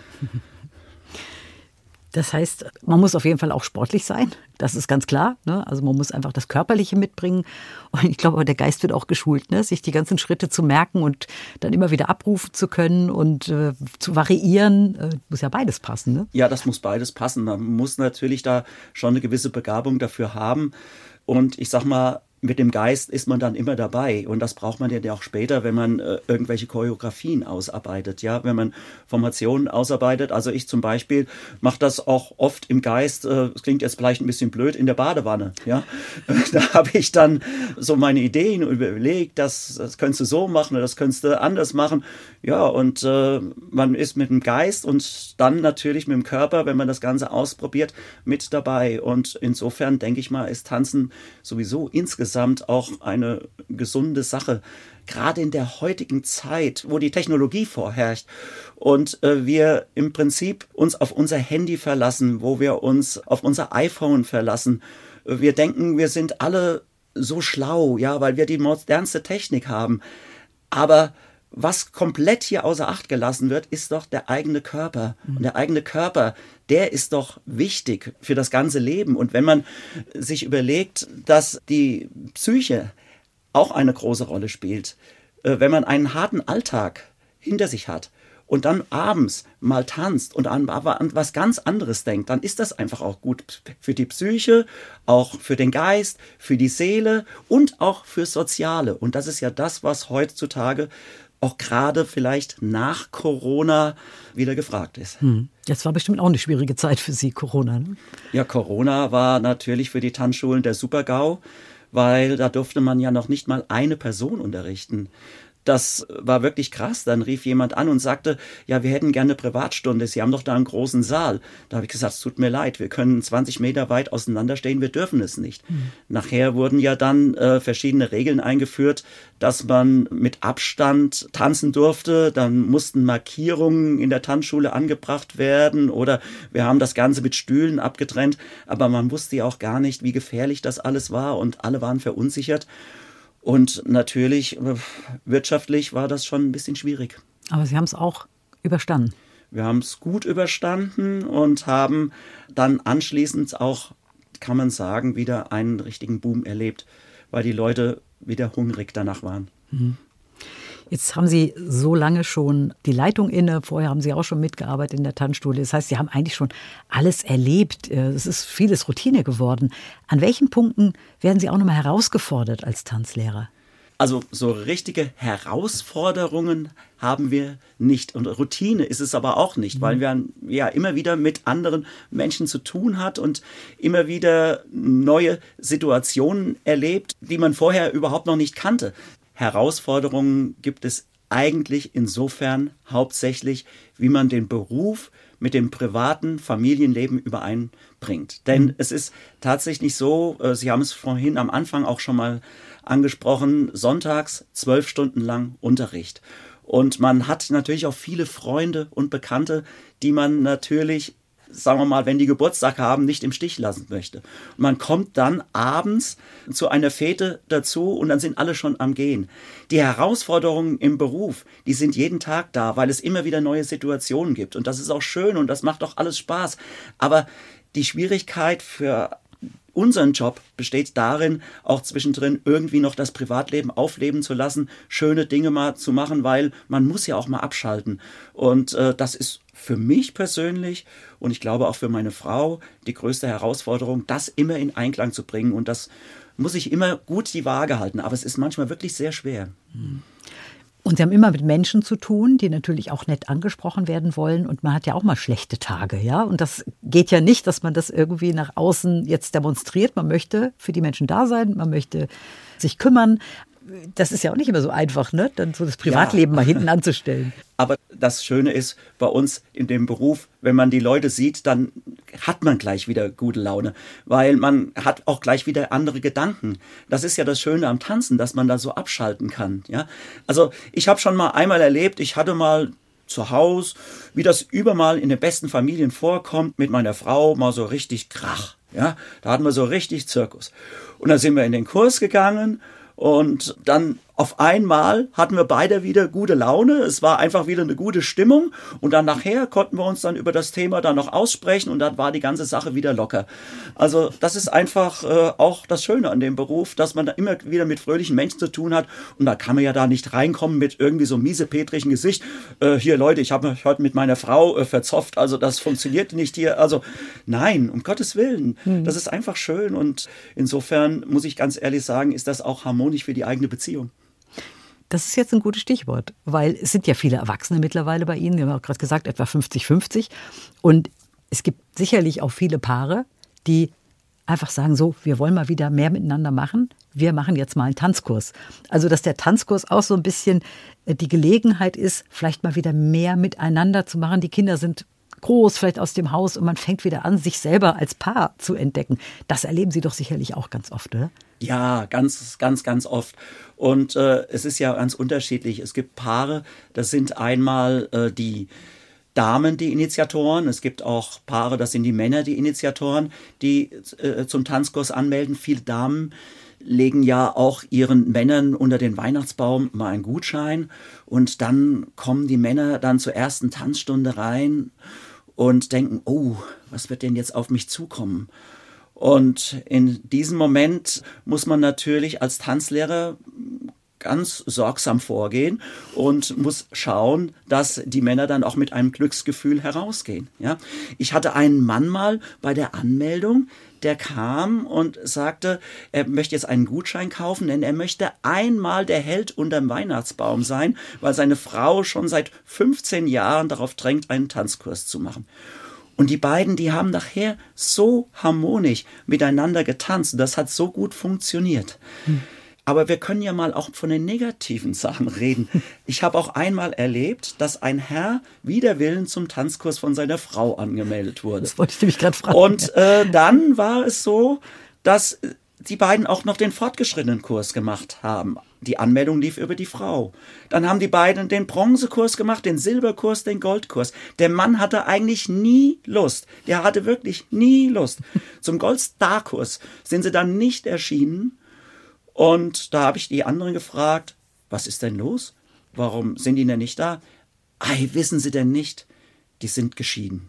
Das heißt, man muss auf jeden Fall auch sportlich sein, das ist ganz klar. Ne? Also man muss einfach das Körperliche mitbringen. Und ich glaube, der Geist wird auch geschult, ne? Sich die ganzen Schritte zu merken und dann immer wieder abrufen zu können und zu variieren. Muss ja beides passen. Ne?
Ja, das muss beides passen. Man muss natürlich da schon eine gewisse Begabung dafür haben. Und ich sag mal, mit dem Geist ist man dann immer dabei und das braucht man ja auch später, wenn man irgendwelche Choreografien ausarbeitet, ja, wenn man Formationen ausarbeitet. Also ich zum Beispiel mache das auch oft im Geist, es klingt jetzt vielleicht ein bisschen blöd, in der Badewanne, ja. Da habe ich dann so meine Ideen und überlegt, das könntest du so machen oder das könntest du anders machen, ja, und man ist mit dem Geist und dann natürlich mit dem Körper, wenn man das Ganze ausprobiert, mit dabei und insofern denke ich mal, ist Tanzen sowieso insgesamt auch eine gesunde Sache, gerade in der heutigen Zeit, wo die Technologie vorherrscht und wir im Prinzip uns auf unser Handy verlassen, wo wir uns auf unser iPhone verlassen. Wir denken, wir sind alle so schlau, ja, weil wir die modernste Technik haben. Aber was komplett hier außer Acht gelassen wird, ist doch der eigene Körper. Und der eigene Körper, der ist doch wichtig für das ganze Leben. Und wenn man sich überlegt, dass die Psyche auch eine große Rolle spielt, wenn man einen harten Alltag hinter sich hat und dann abends mal tanzt und an was ganz anderes denkt, dann ist das einfach auch gut für die Psyche, auch für den Geist, für die Seele und auch fürs Soziale. Und das ist ja das, was heutzutage auch gerade vielleicht nach Corona wieder gefragt ist.
Das war bestimmt auch eine schwierige Zeit für Sie, Corona. Ne?
Ja, Corona war natürlich für die Tanzschulen der Super-GAU, weil da durfte man ja noch nicht mal eine Person unterrichten. Das war wirklich krass. Dann rief jemand an und sagte, ja, wir hätten gerne eine Privatstunde. Sie haben doch da einen großen Saal. Da habe ich gesagt, es tut mir leid, wir können 20 Meter weit auseinanderstehen, wir dürfen es nicht. Nachher wurden ja dann verschiedene Regeln eingeführt, dass man mit Abstand tanzen durfte. Dann mussten Markierungen in der Tanzschule angebracht werden oder wir haben das Ganze mit Stühlen abgetrennt. Aber man wusste ja auch gar nicht, wie gefährlich das alles war und alle waren verunsichert. Und natürlich, wirtschaftlich war das schon ein bisschen schwierig.
Aber Sie haben es auch überstanden.
Wir haben es gut überstanden und haben dann anschließend auch, kann man sagen, wieder einen richtigen Boom erlebt, weil die Leute wieder hungrig danach waren.
Jetzt haben Sie so lange schon die Leitung inne. Vorher haben Sie auch schon mitgearbeitet in der Tanzschule. Das heißt, Sie haben eigentlich schon alles erlebt. Es ist vieles Routine geworden. An welchen Punkten werden Sie auch nochmal herausgefordert als Tanzlehrer?
Also so richtige Herausforderungen haben wir nicht. Und Routine ist es aber auch nicht, weil wir ja immer wieder mit anderen Menschen zu tun hat und immer wieder neue Situationen erlebt, die man vorher überhaupt noch nicht kannte. Herausforderungen gibt es eigentlich insofern hauptsächlich, wie man den Beruf mit dem privaten Familienleben übereinbringt. Denn es ist tatsächlich so, Sie haben es vorhin am Anfang auch schon mal angesprochen, sonntags 12 Stunden lang Unterricht. Und man hat natürlich auch viele Freunde und Bekannte, die man natürlich, sagen wir mal, wenn die Geburtstag haben, nicht im Stich lassen möchte. Und man kommt dann abends zu einer Fete dazu und dann sind alle schon am Gehen. Die Herausforderungen im Beruf, die sind jeden Tag da, weil es immer wieder neue Situationen gibt. Und das ist auch schön und das macht auch alles Spaß. Aber die Schwierigkeit für unseren Job besteht darin, auch zwischendrin irgendwie noch das Privatleben aufleben zu lassen, schöne Dinge mal zu machen, weil man muss ja auch mal abschalten. Und das ist für mich persönlich und ich glaube auch für meine Frau die größte Herausforderung, das immer in Einklang zu bringen. Und das muss ich immer gut die Waage halten. Aber es ist manchmal wirklich sehr schwer.
Und Sie haben immer mit Menschen zu tun, die natürlich auch nett angesprochen werden wollen. Und man hat ja auch mal schlechte Tage, ja. Und das geht ja nicht, dass man das irgendwie nach außen jetzt demonstriert. Man möchte für die Menschen da sein, man möchte sich kümmern. Das ist ja auch nicht immer so einfach, ne? Dann so das Privatleben mal hinten anzustellen.
Aber das Schöne ist bei uns in dem Beruf, wenn man die Leute sieht, dann hat man gleich wieder gute Laune, weil man hat auch gleich wieder andere Gedanken. Das ist ja das Schöne am Tanzen, dass man da so abschalten kann. Ja? Also ich habe schon mal einmal erlebt, ich hatte mal zu Hause, wie das übermal in den besten Familien vorkommt, mit meiner Frau mal so richtig Krach. Ja? Da hatten wir so richtig Zirkus. Und dann sind wir in den Kurs gegangen und dann auf einmal hatten wir beide wieder gute Laune. Es war einfach wieder eine gute Stimmung. Und dann nachher konnten wir uns dann über das Thema dann noch aussprechen und dann war die ganze Sache wieder locker. Also das ist einfach auch das Schöne an dem Beruf, dass man da immer wieder mit fröhlichen Menschen zu tun hat. Und da kann man ja da nicht reinkommen mit irgendwie so miesepetrigen Gesicht. Hier Leute, ich habe mich heute mit meiner Frau verzopft. Also das funktioniert nicht hier. Also nein, um Gottes Willen. Das ist einfach schön. Und insofern muss ich ganz ehrlich sagen, ist das auch harmonisch für die eigene Beziehung.
Das ist jetzt ein gutes Stichwort, weil es sind ja viele Erwachsene mittlerweile bei Ihnen. Wir haben auch gerade gesagt, etwa 50-50. Und es gibt sicherlich auch viele Paare, die einfach sagen, so, wir wollen mal wieder mehr miteinander machen. Wir machen jetzt mal einen Tanzkurs. Also, dass der Tanzkurs auch so ein bisschen die Gelegenheit ist, vielleicht mal wieder mehr miteinander zu machen. Die Kinder sind groß, vielleicht aus dem Haus und man fängt wieder an, sich selber als Paar zu entdecken. Das erleben Sie doch sicherlich auch ganz oft, oder?
Ja, ganz, ganz, ganz oft. Und es ist ja ganz unterschiedlich. Es gibt Paare, das sind einmal die Damen, die Initiatoren. Es gibt auch Paare, das sind die Männer, die Initiatoren, die zum Tanzkurs anmelden. Viele Damen legen ja auch ihren Männern unter den Weihnachtsbaum mal einen Gutschein. Und dann kommen die Männer dann zur ersten Tanzstunde rein und denken, oh, was wird denn jetzt auf mich zukommen? Und in diesem Moment muss man natürlich als Tanzlehrer ganz sorgsam vorgehen und muss schauen, dass die Männer dann auch mit einem Glücksgefühl herausgehen. Ja? Ich hatte einen Mann mal bei der Anmeldung, der kam und sagte, er möchte jetzt einen Gutschein kaufen, denn er möchte einmal der Held unterm Weihnachtsbaum sein, weil seine Frau schon seit 15 Jahren darauf drängt, einen Tanzkurs zu machen. Und die beiden, die haben nachher so harmonisch miteinander getanzt. Das hat so gut funktioniert. Aber wir können ja mal auch von den negativen Sachen reden. Ich habe auch einmal erlebt, dass ein Herr wider Willen zum Tanzkurs von seiner Frau angemeldet wurde.
Das wollte ich nämlich gerade fragen.
Und dann war es so, dass die beiden auch noch den fortgeschrittenen Kurs gemacht haben. Die Anmeldung lief über die Frau. Dann haben die beiden den Bronzekurs gemacht, den Silberkurs, den Goldkurs. Der Mann hatte eigentlich nie Lust. Der hatte wirklich nie Lust. Zum Goldstar-Kurs sind sie dann nicht erschienen. Und da habe ich die anderen gefragt, was ist denn los? Warum sind die denn nicht da? Ei, wissen Sie denn nicht? Die sind geschieden.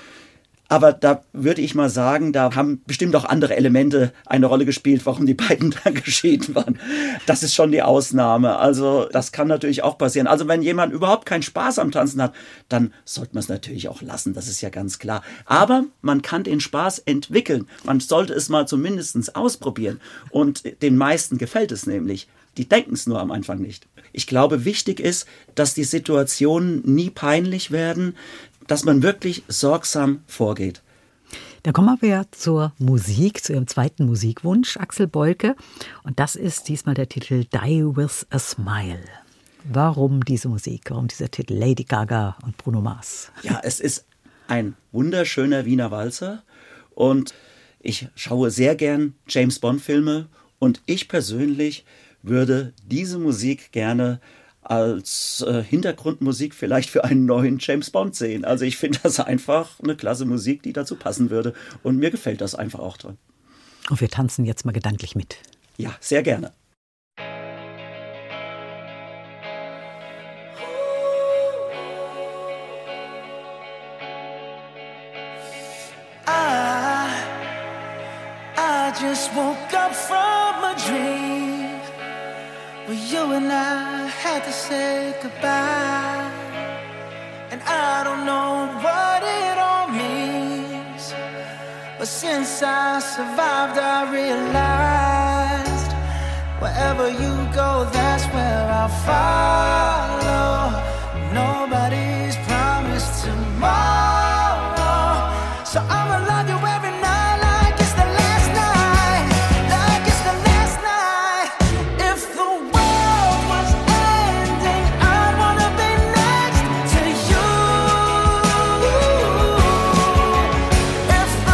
Aber da würde ich mal sagen, da haben bestimmt auch andere Elemente eine Rolle gespielt, warum die beiden dann geschieden waren. Das ist schon die Ausnahme. Also das kann natürlich auch passieren. Also wenn jemand überhaupt keinen Spaß am Tanzen hat, dann sollte man es natürlich auch lassen. Das ist ja ganz klar. Aber man kann den Spaß entwickeln. Man sollte es mal zumindest ausprobieren. Und den meisten gefällt es nämlich. Die denken es nur am Anfang nicht. Ich glaube, wichtig ist, dass die Situationen nie peinlich werden, dass man wirklich sorgsam vorgeht.
Dann kommen wir ja zur Musik, zu Ihrem zweiten Musikwunsch, Axel Bollke. Und das ist diesmal der Titel Die With a Smile. Warum diese Musik? Warum dieser Titel? Lady Gaga und Bruno Mars.
Ja, es ist ein wunderschöner Wiener Walzer. Und ich schaue sehr gern James-Bond-Filme. Und ich persönlich würde diese Musik gerne als Hintergrundmusik vielleicht für einen neuen James Bond sehen. Also ich finde das einfach eine klasse Musik, die dazu passen würde. Und mir gefällt das einfach auch dran.
Und wir tanzen jetzt mal gedanklich mit.
Ja, sehr gerne.
I just woke up from a dream where you and I had to say goodbye. And I don't know what it all means, but since I survived I realized wherever you go, that's where I'll follow. Nobody's promised tomorrow, so I'ma love you every night like it's the last night, like it's the last night. If the world was ending, I'd wanna be next to you. If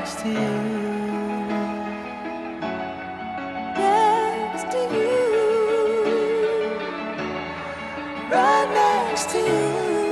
next to you. Next to you. Right next to you.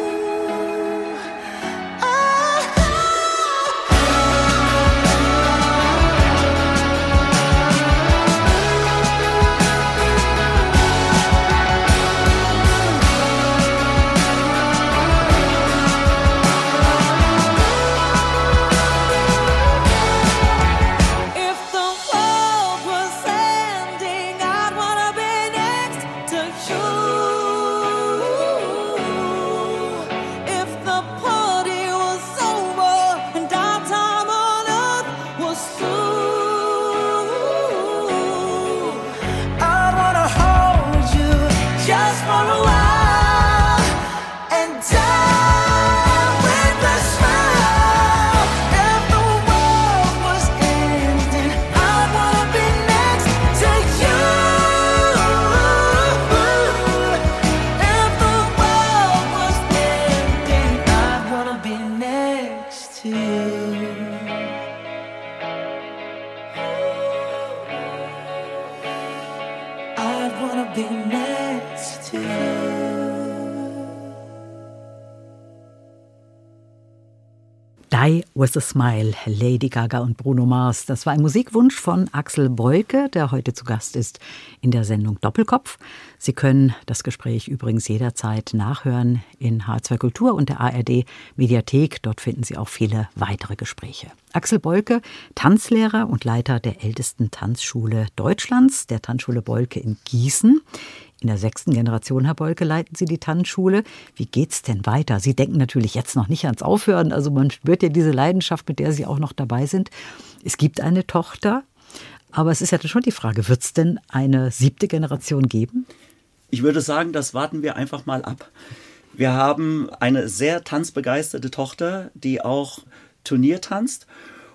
Die with a Smile, Lady Gaga und Bruno Mars. Das war ein Musikwunsch von Axel Boyke, der heute zu Gast ist in der Sendung Doppelkopf. Sie können das Gespräch übrigens jederzeit nachhören in H2 Kultur und der ARD Mediathek. Dort finden Sie auch viele weitere Gespräche. Axel Boyke, Tanzlehrer und Leiter der ältesten Tanzschule Deutschlands, der Tanzschule Boyke in Gießen. In der 6. Generation, Herr Boyke, leiten Sie die Tanzschule. Wie geht's denn weiter? Sie denken natürlich jetzt noch nicht ans Aufhören. Also man spürt ja diese Leidenschaft, mit der Sie auch noch dabei sind. Es gibt eine Tochter, aber es ist ja schon die Frage, wird es denn eine 7. Generation geben?
Ich würde sagen, das warten wir einfach mal ab. Wir haben eine sehr tanzbegeisterte Tochter, die auch Turnier tanzt.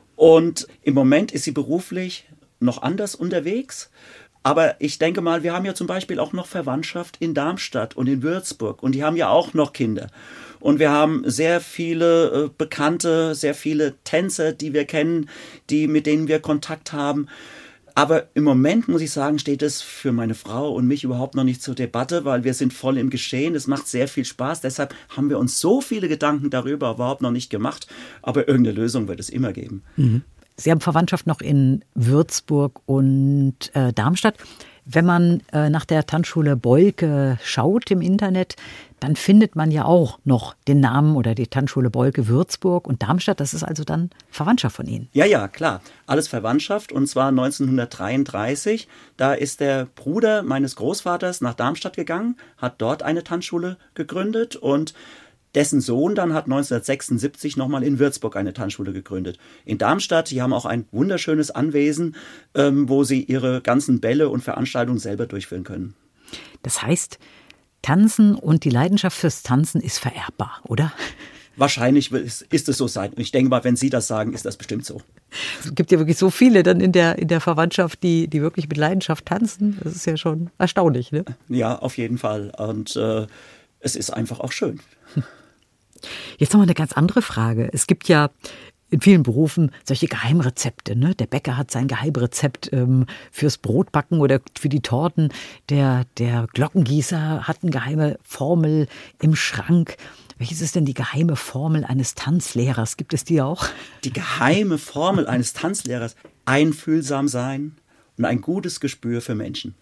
Und im Moment ist sie beruflich noch anders unterwegs. Aber ich denke mal, wir haben ja zum Beispiel auch noch Verwandtschaft in Darmstadt und in Würzburg. Und die haben ja auch noch Kinder. Und wir haben sehr viele Bekannte, sehr viele Tänzer, die wir kennen, mit denen wir Kontakt haben. Aber im Moment, muss ich sagen, steht es für meine Frau und mich überhaupt noch nicht zur Debatte, weil wir sind voll im Geschehen. Es macht sehr viel Spaß. Deshalb haben wir uns so viele Gedanken darüber überhaupt noch nicht gemacht. Aber irgendeine Lösung wird es immer geben.
Mhm. Sie haben Verwandtschaft noch in Würzburg und Darmstadt. Wenn man nach der Tanzschule Boyke schaut im Internet, dann findet man ja auch noch den Namen oder die Tanzschule Boyke Würzburg und Darmstadt. Das ist also dann Verwandtschaft von Ihnen.
Ja, klar. Alles Verwandtschaft. Und zwar 1933. Da ist der Bruder meines Großvaters nach Darmstadt gegangen, hat dort eine Tanzschule gegründet und dessen Sohn dann hat 1976 nochmal in Würzburg eine Tanzschule gegründet. In Darmstadt, die haben auch ein wunderschönes Anwesen, wo sie ihre ganzen Bälle und Veranstaltungen selber durchführen können.
Das heißt, Tanzen und die Leidenschaft fürs Tanzen ist vererbbar, oder?
Wahrscheinlich ist es so sein. Ich denke mal, wenn Sie das sagen, ist das bestimmt so.
Es gibt ja wirklich so viele dann in der Verwandtschaft, die wirklich mit Leidenschaft tanzen. Das ist ja schon erstaunlich, ne?
Ja, auf jeden Fall. Und es ist einfach auch schön.
Jetzt noch mal eine ganz andere Frage. Es gibt ja in vielen Berufen solche Geheimrezepte. Ne? Der Bäcker hat sein Geheimrezept fürs Brotbacken oder für die Torten. Der Glockengießer hat eine geheime Formel im Schrank. Welches ist denn die geheime Formel eines Tanzlehrers? Gibt es die auch?
Die geheime Formel eines Tanzlehrers: einfühlsam sein und ein gutes Gespür für Menschen.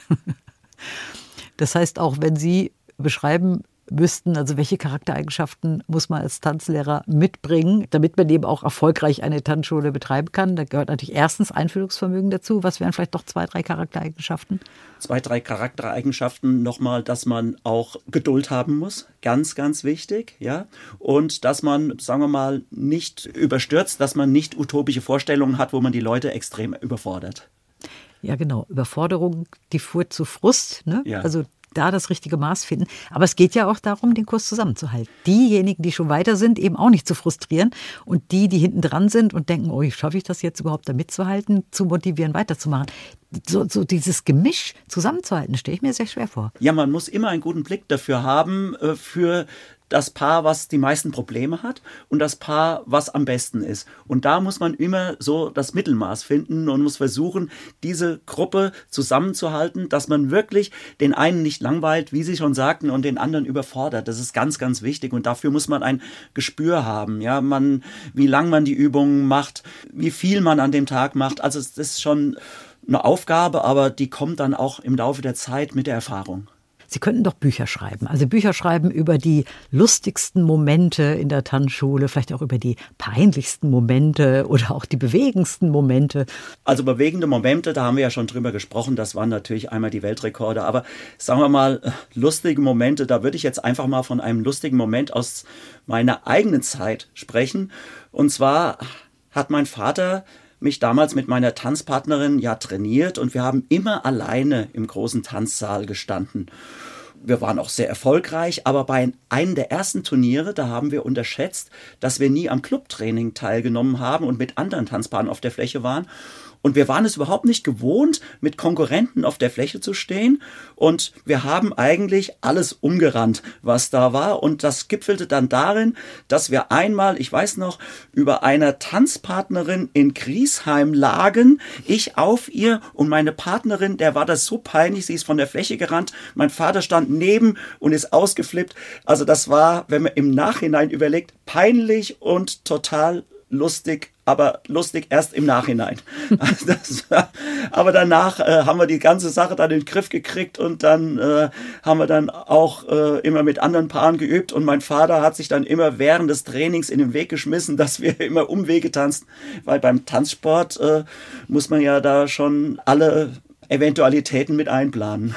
Das heißt, auch wenn Sie beschreiben müssten, also welche Charaktereigenschaften muss man als Tanzlehrer mitbringen, damit man eben auch erfolgreich eine Tanzschule betreiben kann. Da gehört natürlich erstens Einfühlungsvermögen dazu. Was wären vielleicht noch 2, 3 Charaktereigenschaften?
2, 3 Charaktereigenschaften nochmal, dass man auch Geduld haben muss. Ganz, ganz wichtig, ja. Und dass man, sagen wir mal, nicht überstürzt, dass man nicht utopische Vorstellungen hat, wo man die Leute extrem überfordert.
Ja, genau. Überforderung, die führt zu Frust, ne?
Ja.
Also da das richtige Maß finden. Aber es geht ja auch darum, den Kurs zusammenzuhalten. Diejenigen, die schon weiter sind, eben auch nicht zu frustrieren. Und die hinten dran sind und denken, oh, schaffe ich das jetzt überhaupt da mitzuhalten, zu motivieren, weiterzumachen. So dieses Gemisch zusammenzuhalten, stelle ich mir sehr schwer vor.
Ja, man muss immer einen guten Blick dafür haben, für das Paar, was die meisten Probleme hat und das Paar, was am besten ist. Und da muss man immer so das Mittelmaß finden und muss versuchen, diese Gruppe zusammenzuhalten, dass man wirklich den einen nicht langweilt, wie Sie schon sagten, und den anderen überfordert. Das ist ganz, ganz wichtig und dafür muss man ein Gespür haben. Ja, wie lang man die Übungen macht, wie viel man an dem Tag macht. Also es ist schon eine Aufgabe, aber die kommt dann auch im Laufe der Zeit mit der Erfahrung.
Sie könnten doch Bücher schreiben. Also Bücher schreiben über die lustigsten Momente in der Tanzschule, vielleicht auch über die peinlichsten Momente oder auch die bewegendsten Momente.
Also bewegende Momente, da haben wir ja schon drüber gesprochen, das waren natürlich einmal die Weltrekorde. Aber sagen wir mal, lustige Momente, da würde ich jetzt einfach mal von einem lustigen Moment aus meiner eigenen Zeit sprechen. Und zwar hat mein Vater mich damals mit meiner Tanzpartnerin ja trainiert und wir haben immer alleine im großen Tanzsaal gestanden. Wir waren auch sehr erfolgreich, aber bei einem der ersten Turniere, da haben wir unterschätzt, dass wir nie am Clubtraining teilgenommen haben und mit anderen Tanzpaaren auf der Fläche waren. Und wir waren es überhaupt nicht gewohnt, mit Konkurrenten auf der Fläche zu stehen. Und wir haben eigentlich alles umgerannt, was da war. Und das gipfelte dann darin, dass wir einmal, ich weiß noch, über einer Tanzpartnerin in Griesheim lagen. Ich auf ihr und meine Partnerin, der war das so peinlich, sie ist von der Fläche gerannt. Mein Vater stand neben und ist ausgeflippt. Also das war, wenn man im Nachhinein überlegt, peinlich und total lustig, aber lustig erst im Nachhinein. Aber danach haben wir die ganze Sache dann in den Griff gekriegt und dann haben wir dann auch immer mit anderen Paaren geübt und mein Vater hat sich dann immer während des Trainings in den Weg geschmissen, dass wir immer Umwege tanzen, weil beim Tanzsport muss man ja da schon alle Eventualitäten mit einplanen.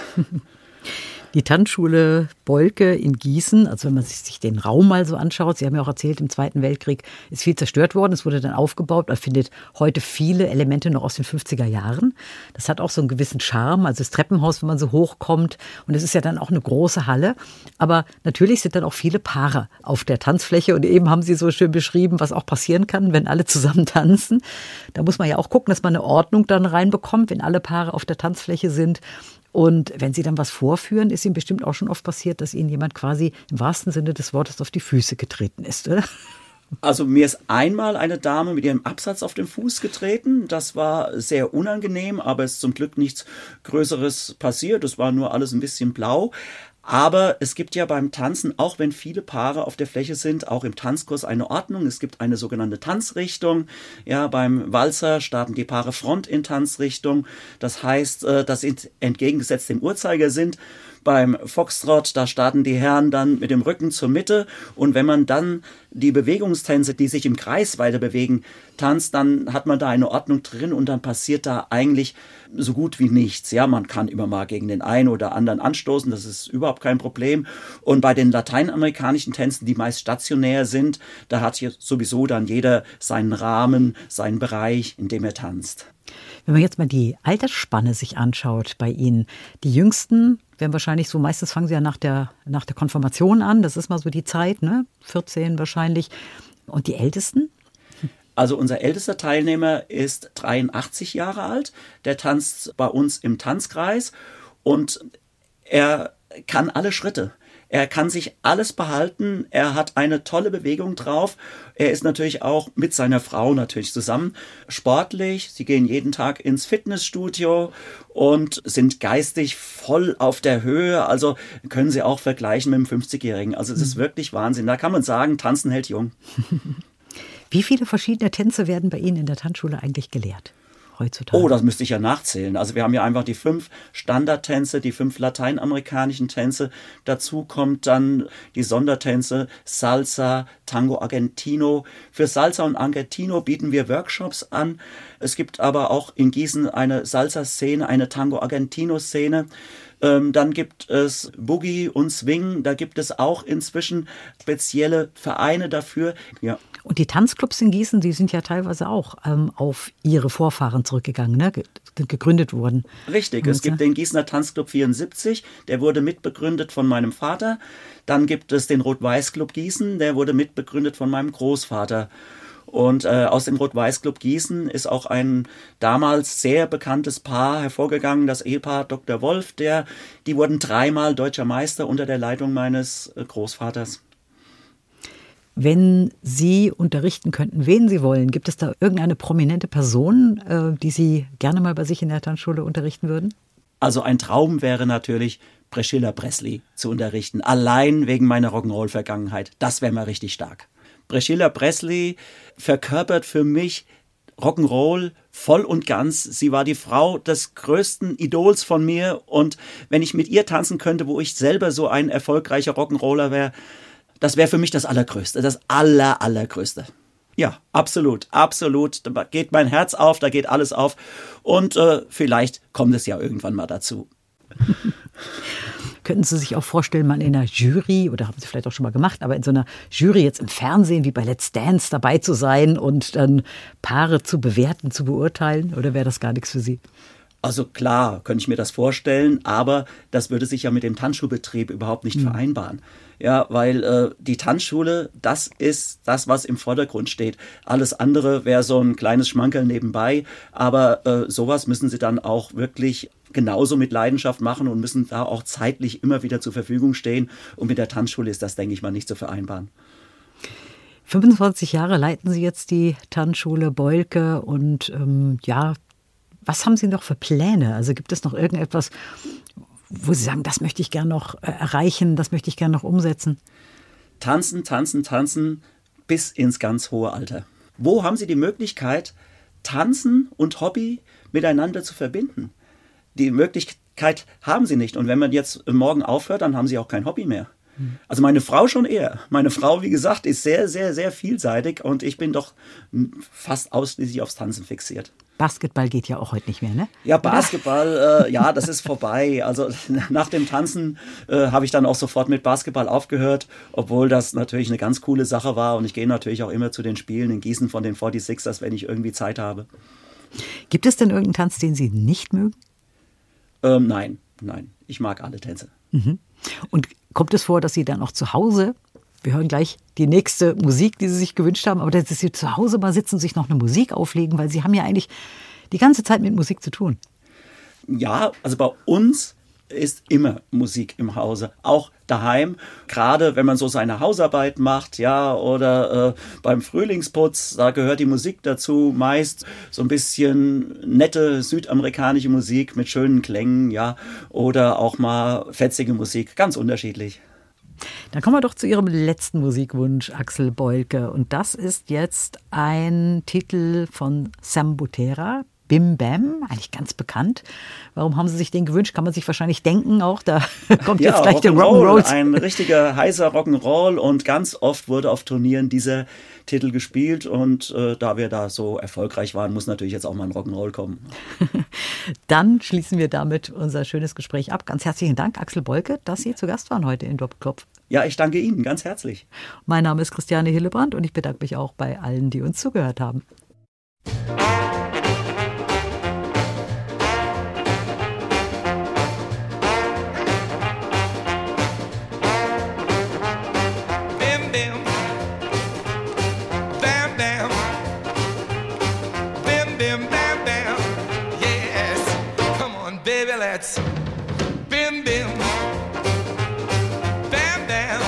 Die Tanzschule Bollke in Gießen, also wenn man sich den Raum mal so anschaut, Sie haben ja auch erzählt, im Zweiten Weltkrieg ist viel zerstört worden, es wurde dann aufgebaut, man findet heute viele Elemente noch aus den 50er Jahren. Das hat auch so einen gewissen Charme, also das Treppenhaus, wenn man so hochkommt und es ist ja dann auch eine große Halle, aber natürlich sind dann auch viele Paare auf der Tanzfläche und eben haben Sie so schön beschrieben, was auch passieren kann, wenn alle zusammen tanzen. Da muss man ja auch gucken, dass man eine Ordnung dann reinbekommt, wenn alle Paare auf der Tanzfläche sind. Und wenn Sie dann was vorführen, ist Ihnen bestimmt auch schon oft passiert, dass Ihnen jemand quasi im wahrsten Sinne des Wortes auf die Füße getreten ist, oder?
Also mir ist einmal eine Dame mit ihrem Absatz auf den Fuß getreten. Das war sehr unangenehm, aber es ist zum Glück nichts Größeres passiert. Es war nur alles ein bisschen blau. Aber es gibt ja beim Tanzen, auch wenn viele Paare auf der Fläche sind, auch im Tanzkurs eine Ordnung. Es gibt eine sogenannte Tanzrichtung. Ja, beim Walzer starten die Paare Front in Tanzrichtung. Das heißt, dass sie entgegengesetzt dem Uhrzeigersinn. Beim Foxtrot, da starten die Herren dann mit dem Rücken zur Mitte und wenn man dann die Bewegungstänze, die sich im Kreis weiter bewegen, tanzt, dann hat man da eine Ordnung drin und dann passiert da eigentlich so gut wie nichts. Ja, man kann immer mal gegen den einen oder anderen anstoßen, das ist überhaupt kein Problem. Und bei den lateinamerikanischen Tänzen, die meist stationär sind, da hat hier sowieso dann jeder seinen Rahmen, seinen Bereich, in dem er tanzt.
Wenn man jetzt mal die Altersspanne sich anschaut bei Ihnen, die Jüngsten werden wahrscheinlich so, meistens fangen sie ja nach der Konfirmation an, das ist mal so die Zeit, ne? 14 wahrscheinlich. Und die Ältesten?
Also unser ältester Teilnehmer ist 83 Jahre alt, der tanzt bei uns im Tanzkreis und er kann alle Schritte. Er kann sich alles behalten, er hat eine tolle Bewegung drauf. Er ist natürlich auch mit seiner Frau natürlich zusammen sportlich. Sie gehen jeden Tag ins Fitnessstudio und sind geistig voll auf der Höhe. Also können Sie auch vergleichen mit dem 50-Jährigen. Also es ist wirklich Wahnsinn. Da kann man sagen, Tanzen hält jung.
Wie viele verschiedene Tänze werden bei Ihnen in der Tanzschule eigentlich gelehrt? Heutzutage?
Oh, das müsste ich ja nachzählen. Also wir haben ja einfach die 5 Standardtänze, die 5 lateinamerikanischen Tänze. Dazu kommt dann die Sondertänze Salsa, Tango Argentino. Für Salsa und Argentino bieten wir Workshops an. Es gibt aber auch in Gießen eine Salsa-Szene, eine Tango Argentino-Szene. Dann gibt es Boogie und Swing. Da gibt es auch inzwischen spezielle Vereine dafür. Ja.
Und die Tanzclubs in Gießen, die sind ja teilweise auch auf ihre Vorfahren zurückgegangen, ne? Gegründet worden.
Richtig, es gibt den Gießener Tanzclub 74, der wurde mitbegründet von meinem Vater. Dann gibt es den Rot-Weiß-Club Gießen, der wurde mitbegründet von meinem Großvater. Und aus dem Rot-Weiß-Club Gießen ist auch ein damals sehr bekanntes Paar hervorgegangen, das Ehepaar Dr. Wolf. Die wurden 3-mal deutscher Meister unter der Leitung meines Großvaters.
Wenn Sie unterrichten könnten, wen Sie wollen, gibt es da irgendeine prominente Person, die Sie gerne mal bei sich in der Tanzschule unterrichten würden?
Also ein Traum wäre natürlich, Priscilla Presley zu unterrichten, allein wegen meiner Rock'n'Roll-Vergangenheit. Das wäre mal richtig stark. Priscilla Presley verkörpert für mich Rock'n'Roll voll und ganz. Sie war die Frau des größten Idols von mir und wenn ich mit ihr tanzen könnte, wo ich selber so ein erfolgreicher Rock'n'Roller wäre, das wäre für mich das Allergrößte, das Allergrößte. Ja, absolut. Da geht mein Herz auf, da geht alles auf und vielleicht kommt es ja irgendwann mal dazu.
Könnten Sie sich auch vorstellen, mal in einer Jury, oder haben Sie vielleicht auch schon mal gemacht, aber in so einer Jury jetzt im Fernsehen wie bei Let's Dance dabei zu sein und dann Paare zu bewerten, zu beurteilen? Oder wäre das gar nichts für Sie?
Also klar, könnte ich mir das vorstellen, aber das würde sich ja mit dem Tanzschulbetrieb überhaupt nicht vereinbaren. Ja, weil die Tanzschule, das ist das, was im Vordergrund steht. Alles andere wäre so ein kleines Schmankerl nebenbei, aber sowas müssen Sie dann auch wirklich genauso mit Leidenschaft machen und müssen da auch zeitlich immer wieder zur Verfügung stehen. Und mit der Tanzschule ist das, denke ich mal, nicht zu vereinbaren.
25 Jahre leiten Sie jetzt die Tanzschule Boilke und was haben Sie noch für Pläne? Also gibt es noch irgendetwas, wo Sie sagen, das möchte ich gerne noch erreichen, das möchte ich gerne noch umsetzen?
Tanzen bis ins ganz hohe Alter. Wo haben Sie die Möglichkeit, Tanzen und Hobby miteinander zu verbinden? Die Möglichkeit haben Sie nicht. Und wenn man jetzt morgen aufhört, dann haben Sie auch kein Hobby mehr. Also meine Frau schon eher. Meine Frau, wie gesagt, ist sehr, sehr, sehr vielseitig und ich bin doch fast ausschließlich aufs Tanzen fixiert.
Basketball geht ja auch heute nicht mehr, ne?
Ja, Basketball, ja, das ist vorbei. Also nach dem Tanzen habe ich dann auch sofort mit Basketball aufgehört, obwohl das natürlich eine ganz coole Sache war. Und ich gehe natürlich auch immer zu den Spielen in Gießen von den 46ers, wenn ich irgendwie Zeit habe.
Gibt es denn irgendeinen Tanz, den Sie nicht mögen?
Nein. Ich mag alle Tänze.
Mhm. Und kommt es vor, dass Sie dann auch zu Hause, wir hören gleich die nächste Musik, die Sie sich gewünscht haben, aber dass Sie zu Hause mal sitzen und sich noch eine Musik auflegen, weil Sie haben ja eigentlich die ganze Zeit mit Musik zu tun.
Ja, also bei uns ist immer Musik im Hause, auch daheim. Gerade wenn man so seine Hausarbeit macht, ja, oder beim Frühlingsputz, da gehört die Musik dazu. Meist so ein bisschen nette südamerikanische Musik mit schönen Klängen, ja, oder auch mal fetzige Musik, ganz unterschiedlich.
Dann kommen wir doch zu Ihrem letzten Musikwunsch, Axel Boilke. Und das ist jetzt ein Titel von Sam Butera, Bim Bam, eigentlich ganz bekannt. Warum haben Sie sich den gewünscht? Kann man sich wahrscheinlich denken auch. Da kommt ja, jetzt gleich der Rock'n'Roll.
Ein richtiger heißer Rock'n'Roll und ganz oft wurde auf Turnieren dieser Titel gespielt. Und da wir da so erfolgreich waren, muss natürlich jetzt auch mal ein Rock'n'Roll kommen.
Dann schließen wir damit unser schönes Gespräch ab. Ganz herzlichen Dank, Axel Boilke, dass Sie zu Gast waren heute in Doppelkopf.
Ja, ich danke Ihnen ganz herzlich.
Mein Name ist Christiane Hillebrand und ich bedanke mich auch bei allen, die uns zugehört haben.
Bim, bim, bam, bam,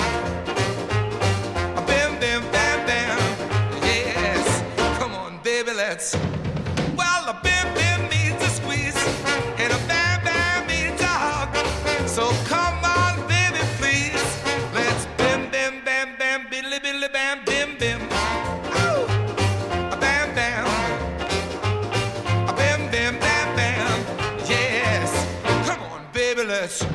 bim, bim, bam, bam, yes, come on, baby, let's. Well, a bim, bim means a squeeze, and a bam, bam means a hug. So come on, baby, please, let's bim, bim, bam, bam, biddly, biddly, bam, bim, bim. Ooh, a bam, bam, a bim, bim, bam, bam, yes. Baby, let's.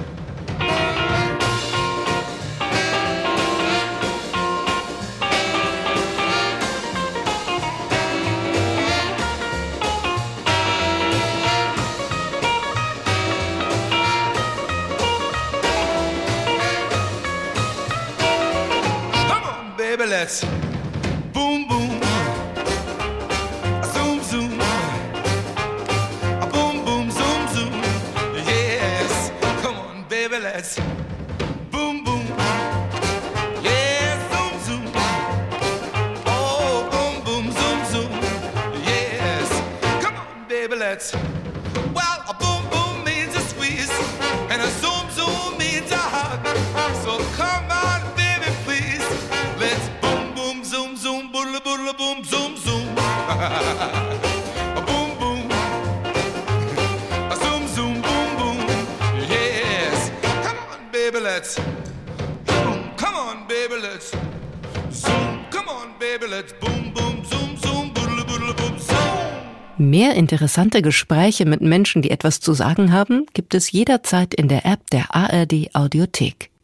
Come on, baby, let's. Boom, boom. Zoom, zoom. Boom, boom, zoom, zoom. Yes, come on, baby, let's boom, boom. Yes, zoom, zoom. Oh, boom, boom, zoom, zoom. Yes, come on, baby, let's. Well, a boom, boom means a squeeze, and a zoom, zoom means a hug. So come on, baby, please, let's boom, boom.
boodle boodle boom zoom zoom. Boom boom. Zoom zoom boom boom. Yes. Come on baby, let's boom. Come on baby, let's zoom. Come on baby, let's boom boom zoom zoom boodle boodle boom zoom.
Mehr interessante Gespräche mit Menschen, die etwas zu sagen haben, gibt es jederzeit in der App der ARD Audiothek.